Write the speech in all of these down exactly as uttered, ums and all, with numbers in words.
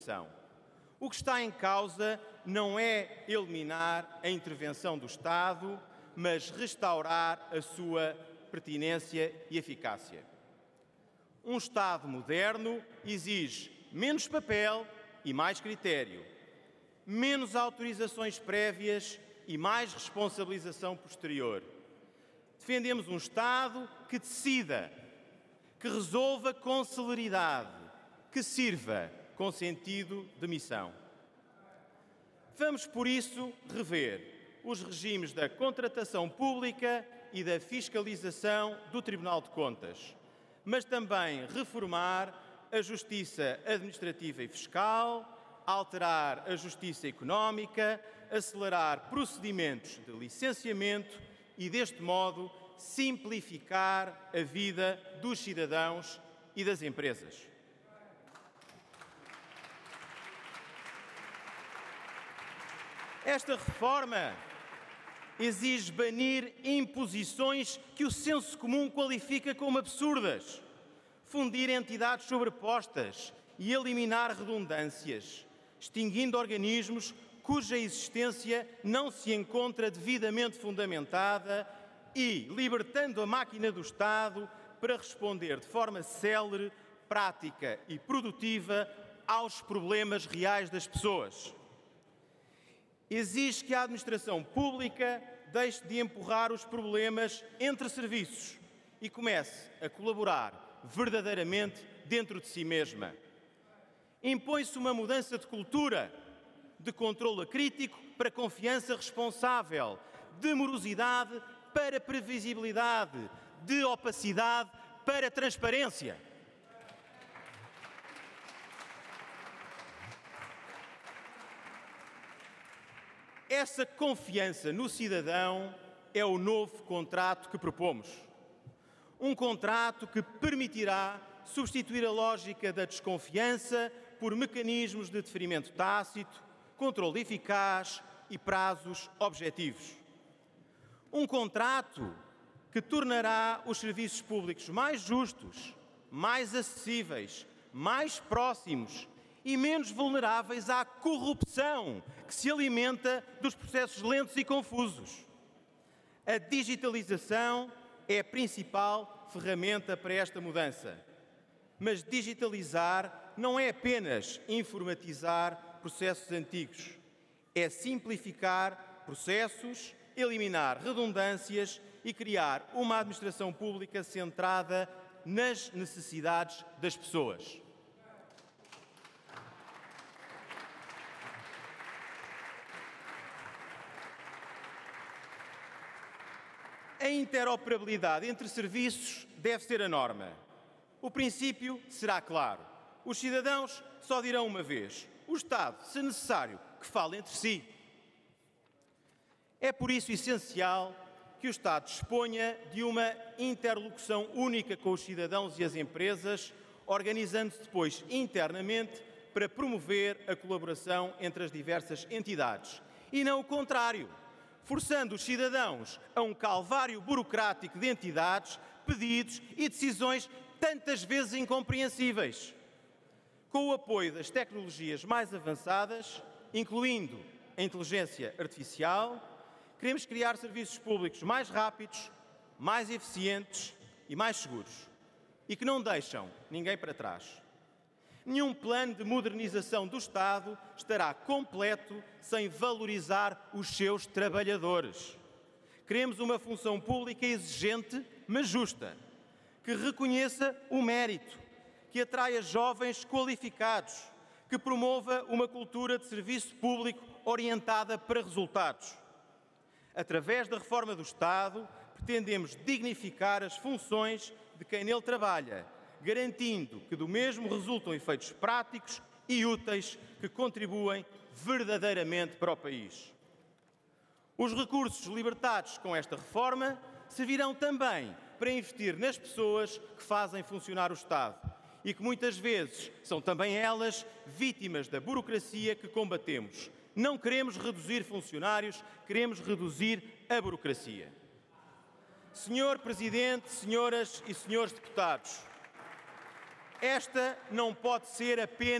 O que está em causa não é eliminar a intervenção do Estado, mas restaurar a sua pertinência e eficácia. Um Estado moderno exige menos papel e mais critério, menos autorizações prévias e mais responsabilização posterior. Defendemos um Estado que decida, que resolva com celeridade, que sirva com sentido de missão. Vamos, por isso, rever os regimes da contratação pública e da fiscalização do Tribunal de Contas, mas também reformar a justiça administrativa e fiscal, alterar a justiça económica, acelerar procedimentos de licenciamento e, deste modo, simplificar a vida dos cidadãos e das empresas. Esta reforma exige banir imposições que o senso comum qualifica como absurdas, fundir entidades sobrepostas e eliminar redundâncias, extinguindo organismos cuja existência não se encontra devidamente fundamentada e libertando a máquina do Estado para responder de forma célere, prática e produtiva aos problemas reais das pessoas. Exige que a administração pública deixe de empurrar os problemas entre serviços e comece a colaborar verdadeiramente dentro de si mesma. Impõe-se uma mudança de cultura, de controle crítico para confiança responsável, de morosidade para previsibilidade, de opacidade para transparência. Essa confiança no cidadão é o novo contrato que propomos. Um contrato que permitirá substituir a lógica da desconfiança por mecanismos de deferimento tácito, controle eficaz e prazos objetivos. Um contrato que tornará os serviços públicos mais justos, mais acessíveis, mais próximos e menos vulneráveis à corrupção que se alimenta dos processos lentos e confusos. A digitalização é a principal ferramenta para esta mudança. Mas digitalizar não é apenas informatizar processos antigos. É simplificar processos, eliminar redundâncias e criar uma administração pública centrada nas necessidades das pessoas. A interoperabilidade entre serviços deve ser a norma. O princípio será claro. Os cidadãos só dirão uma vez. O Estado, se necessário, que fale entre si. É por isso essencial que o Estado disponha de uma interlocução única com os cidadãos e as empresas, organizando-se depois internamente para promover a colaboração entre as diversas entidades. E não o contrário, forçando os cidadãos a um calvário burocrático de entidades, pedidos e decisões tantas vezes incompreensíveis. Com o apoio das tecnologias mais avançadas, incluindo a inteligência artificial, queremos criar serviços públicos mais rápidos, mais eficientes e mais seguros, e que não deixam ninguém para trás. Nenhum plano de modernização do Estado estará completo sem valorizar os seus trabalhadores. Queremos uma função pública exigente, mas justa, que reconheça o mérito, que atraia jovens qualificados, que promova uma cultura de serviço público orientada para resultados. Através da reforma do Estado, pretendemos dignificar as funções de quem nele trabalha, garantindo que do mesmo resultam efeitos práticos e úteis que contribuem verdadeiramente para o país. Os recursos libertados com esta reforma servirão também para investir nas pessoas que fazem funcionar o Estado e que muitas vezes são também elas vítimas da burocracia que combatemos. Não queremos reduzir funcionários, queremos reduzir a burocracia. Senhor Presidente, senhoras e senhores deputados, esta não pode ser apenas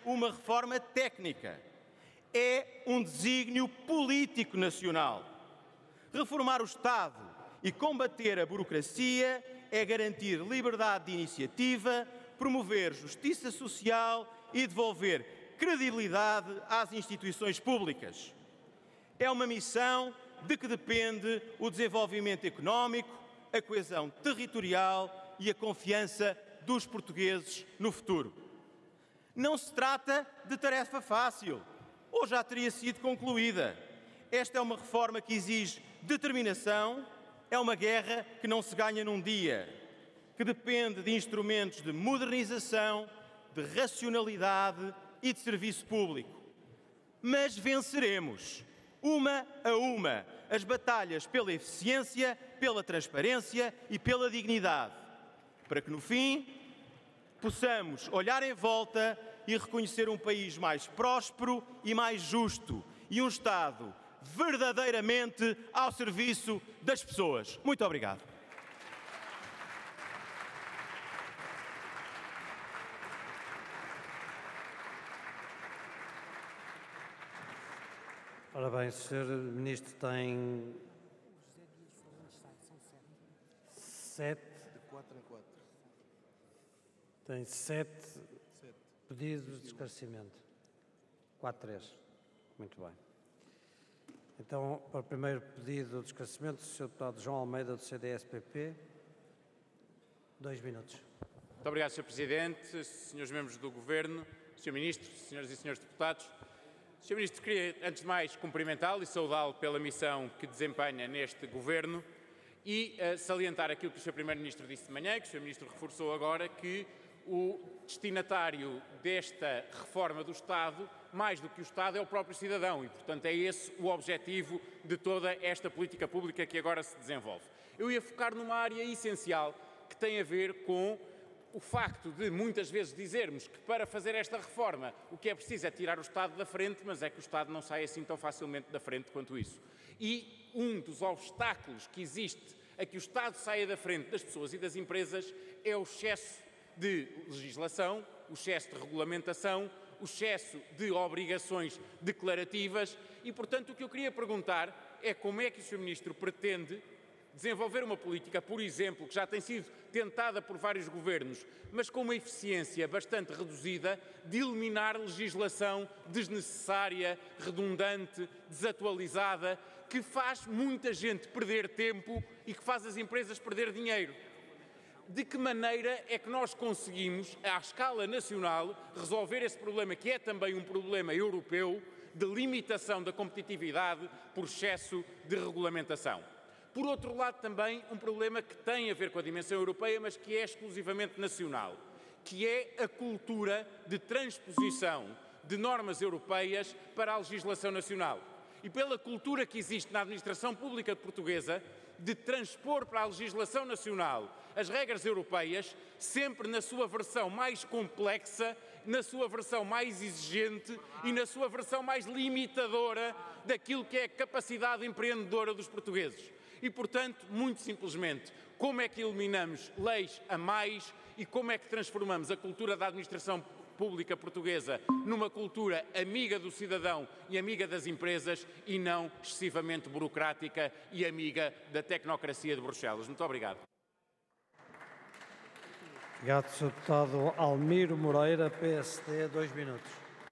uma reforma técnica. É um desígnio político nacional. Reformar o Estado e combater a burocracia é garantir liberdade de iniciativa, promover justiça social e devolver credibilidade às instituições públicas. É uma missão de que depende o desenvolvimento económico, a coesão territorial e a confiança dos portugueses no futuro. Não se trata de tarefa fácil, ou já teria sido concluída. Esta é uma reforma que exige determinação, é uma guerra que não se ganha num dia, que depende de instrumentos de modernização, de racionalidade e de serviço público. Mas venceremos, uma a uma, as batalhas pela eficiência, pela transparência e pela dignidade, para que no fim possamos olhar em volta e reconhecer um país mais próspero e mais justo e um Estado verdadeiramente ao serviço das pessoas. Muito obrigado. Ora bem, o senhor Ministro tem sete, De quatro em quatro. tem sete Sete. pedidos de esclarecimento. Quatro, três. Muito bem. Então, para o primeiro pedido de esclarecimento, o senhor Deputado João Almeida, do C D S P P. Dois minutos. Muito obrigado, senhor Presidente, senhores membros do Governo, senhor Ministro, senhoras e senhores deputados. senhor Ministro, queria, antes de mais, cumprimentá-lo e saudá-lo pela missão que desempenha neste Governo e uh, salientar aquilo que o senhor Primeiro-Ministro disse de manhã, que o senhor Ministro reforçou agora, que o destinatário desta reforma do Estado, mais do que o Estado, é o próprio cidadão e, portanto, é esse o objetivo de toda esta política pública que agora se desenvolve. Eu ia focar numa área essencial que tem a ver com o facto de muitas vezes dizermos que para fazer esta reforma o que é preciso é tirar o Estado da frente, mas é que o Estado não sai assim tão facilmente da frente quanto isso. E um dos obstáculos que existe a que o Estado saia da frente das pessoas e das empresas é o excesso de legislação, o excesso de regulamentação, o excesso de obrigações declarativas e, portanto, o que eu queria perguntar é como é que o senhor Ministro pretende desenvolver uma política, por exemplo, que já tem sido tentada por vários governos, mas com uma eficiência bastante reduzida, de eliminar legislação desnecessária, redundante, desatualizada, que faz muita gente perder tempo e que faz as empresas perder dinheiro. De que maneira é que nós conseguimos, à escala nacional, resolver esse problema, que é também um problema europeu, de limitação da competitividade por excesso de regulamentação? Por outro lado, também um problema que tem a ver com a dimensão europeia, mas que é exclusivamente nacional, que é a cultura de transposição de normas europeias para a legislação nacional. E pela cultura que existe na administração pública portuguesa de transpor para a legislação nacional as regras europeias, sempre na sua versão mais complexa, na sua versão mais exigente e na sua versão mais limitadora daquilo que é a capacidade empreendedora dos portugueses. E, portanto, muito simplesmente, como é que eliminamos leis a mais e como é que transformamos a cultura da administração pública portuguesa numa cultura amiga do cidadão e amiga das empresas e não excessivamente burocrática e amiga da tecnocracia de Bruxelas. Muito obrigado. Obrigado, senhor Deputado Almiro Moreira, P S D, dois minutos.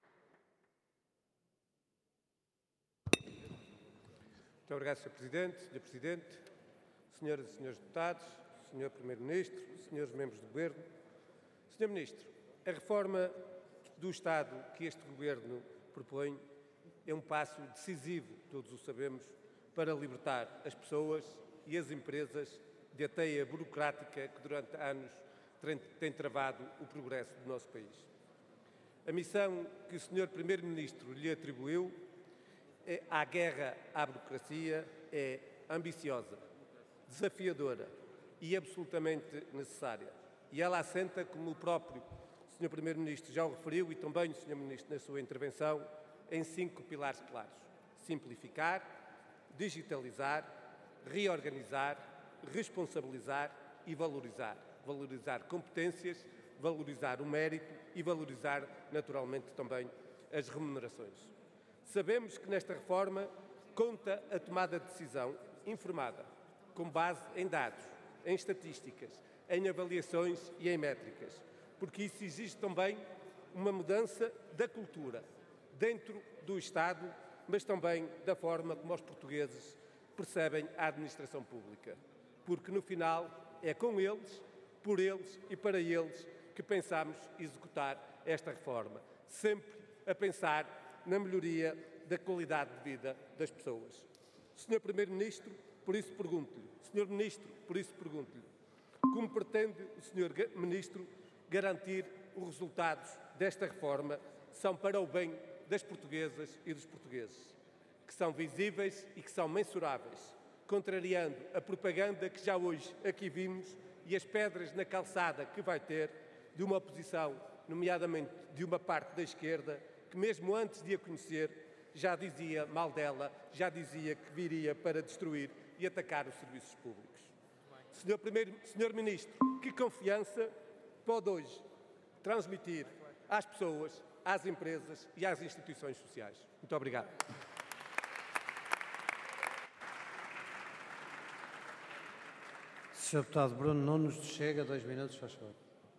Muito obrigado, senhor Presidente, senhor Presidente, senhoras e senhores deputados, senhor Primeiro-Ministro, senhores membros do Governo. senhor Ministro, a reforma do Estado que este Governo propõe é um passo decisivo, todos o sabemos, para libertar as pessoas e as empresas da teia burocrática que durante anos tem travado o progresso do nosso país. A missão que o senhor Primeiro-Ministro lhe atribuiu é, à guerra à burocracia é ambiciosa, desafiadora e absolutamente necessária. E ela assenta, como o próprio senhor Primeiro-Ministro já o referiu e também o senhor Ministro na sua intervenção, em cinco pilares claros: simplificar, digitalizar, reorganizar, responsabilizar e valorizar. Valorizar competências, valorizar o mérito e valorizar, naturalmente, também as remunerações. Sabemos que nesta reforma conta a tomada de decisão informada, com base em dados, em estatísticas, em avaliações e em métricas, porque isso exige também uma mudança da cultura dentro do Estado, mas também da forma como os portugueses percebem a administração pública, porque no final é com eles, por eles e para eles que pensamos executar esta reforma, sempre a pensar na melhoria da qualidade de vida das pessoas. senhor Primeiro-Ministro, por isso pergunto-lhe, senhor Ministro, por isso pergunto-lhe, como pretende o senhor Ministro garantir os resultados desta reforma são para o bem das portuguesas e dos portugueses, que são visíveis e que são mensuráveis, contrariando a propaganda que já hoje aqui vimos e as pedras na calçada que vai ter de uma oposição, nomeadamente de uma parte da esquerda, que mesmo antes de a conhecer já dizia mal dela, já dizia que viria para destruir e atacar os serviços públicos. senhor Primeiro, senhor Ministro, que confiança pode hoje transmitir às pessoas, às empresas e às instituições sociais? Muito obrigado. senhor Deputado Bruno Nunes, do Chega, dois minutos, faz favor.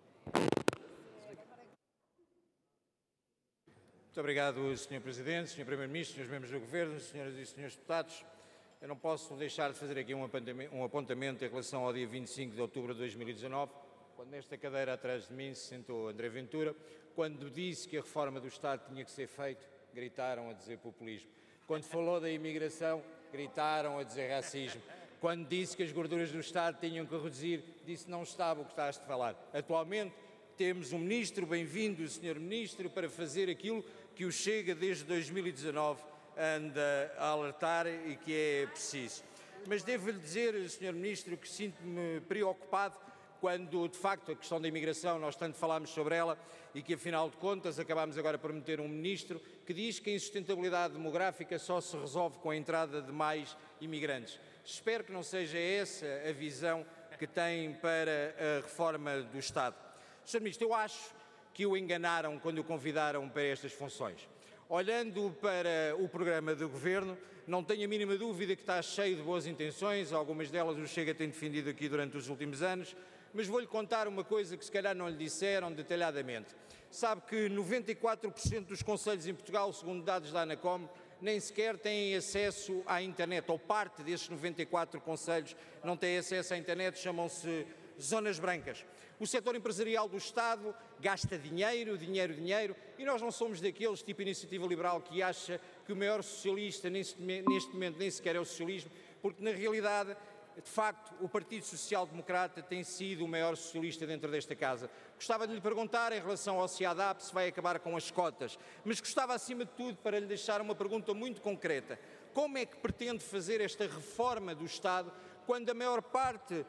Muito obrigado, senhor Presidente, senhor Primeiro-Ministro, senhores membros do Governo, senhoras e senhores deputados. Eu não posso deixar de fazer aqui um apontamento, um apontamento em relação ao dia vinte e cinco de outubro de dois mil e dezanove, quando nesta cadeira atrás de mim se sentou André Ventura, quando disse que a reforma do Estado tinha que ser feita, gritaram a dizer populismo. Quando falou da imigração, gritaram a dizer racismo. Quando disse que as gorduras do Estado tinham que reduzir, disse não estava o que estás a falar. Atualmente temos um ministro, bem-vindo, o senhor Ministro, para fazer aquilo que o Chega desde dois mil e dezanove anda a alertar e que é preciso. Mas devo-lhe dizer, senhor Ministro, que sinto-me preocupado quando, de facto, a questão da imigração, nós tanto falámos sobre ela e que, afinal de contas, acabámos agora por meter um Ministro que diz que a insustentabilidade demográfica só se resolve com a entrada de mais imigrantes. Espero que não seja essa a visão que tem para a reforma do Estado. senhor Ministro, eu acho que o enganaram quando o convidaram para estas funções. Olhando para o programa do Governo, não tenho a mínima dúvida que está cheio de boas intenções, algumas delas o Chega tem defendido aqui durante os últimos anos, mas vou-lhe contar uma coisa que se calhar não lhe disseram detalhadamente. Sabe que noventa e quatro por cento dos concelhos em Portugal, segundo dados da ANACOM, nem sequer têm acesso à internet, ou parte desses noventa e quatro concelhos não têm acesso à internet, chamam-se zonas brancas. O setor empresarial do Estado gasta dinheiro, dinheiro, dinheiro, e nós não somos daqueles tipo Iniciativa Liberal que acha que o maior socialista neste momento nem sequer é o socialismo, porque na realidade, de facto, o Partido Social Democrata tem sido o maior socialista dentro desta casa. Gostava de lhe perguntar em relação ao CIADAP se vai acabar com as cotas, mas gostava acima de tudo para lhe deixar uma pergunta muito concreta. Como é que pretende fazer esta reforma do Estado quando a maior parte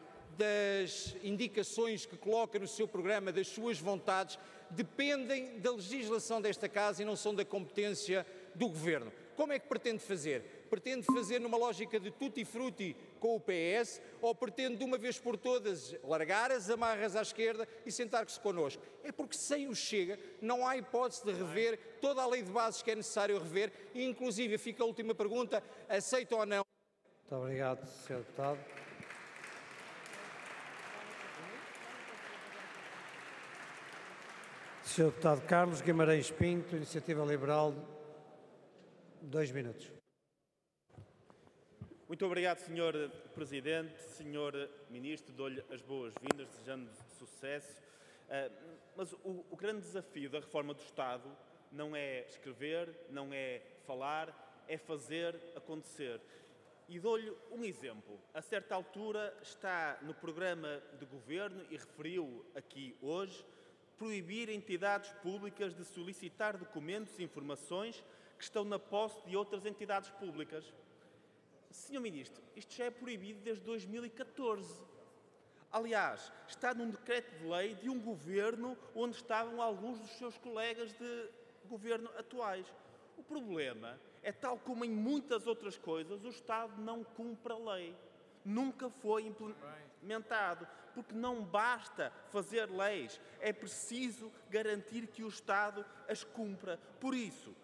das indicações que coloca no seu programa, das suas vontades, dependem da legislação desta casa e não são da competência do Governo? Como é que pretende fazer? Pretende fazer numa lógica de tutti-frutti com o P S ou pretende de uma vez por todas largar as amarras à esquerda e sentar-se connosco? É porque sem o Chega não há hipótese de rever toda a lei de bases que é necessário rever e inclusive fica a última pergunta, aceita ou não? Muito obrigado, senhor Deputado. senhor Deputado Carlos Guimarães Pinto, Iniciativa Liberal, dois minutos. Muito obrigado, senhor Presidente. senhor Ministro, dou-lhe as boas-vindas, desejando sucesso. Uh, mas o, o grande desafio da reforma do Estado não é escrever, não é falar, é fazer acontecer. E dou-lhe um exemplo. A certa altura está no programa de governo, e referiu aqui hoje, proibir entidades públicas de solicitar documentos e informações que estão na posse de outras entidades públicas. senhor Ministro, isto já é proibido desde dois mil e catorze. Aliás, está num decreto de lei de um governo onde estavam alguns dos seus colegas de governo atuais. O problema é, tal como em muitas outras coisas, o Estado não cumpre a lei. nunca foi implementado, porque não basta fazer leis, é preciso garantir que o Estado as cumpra. Por isso,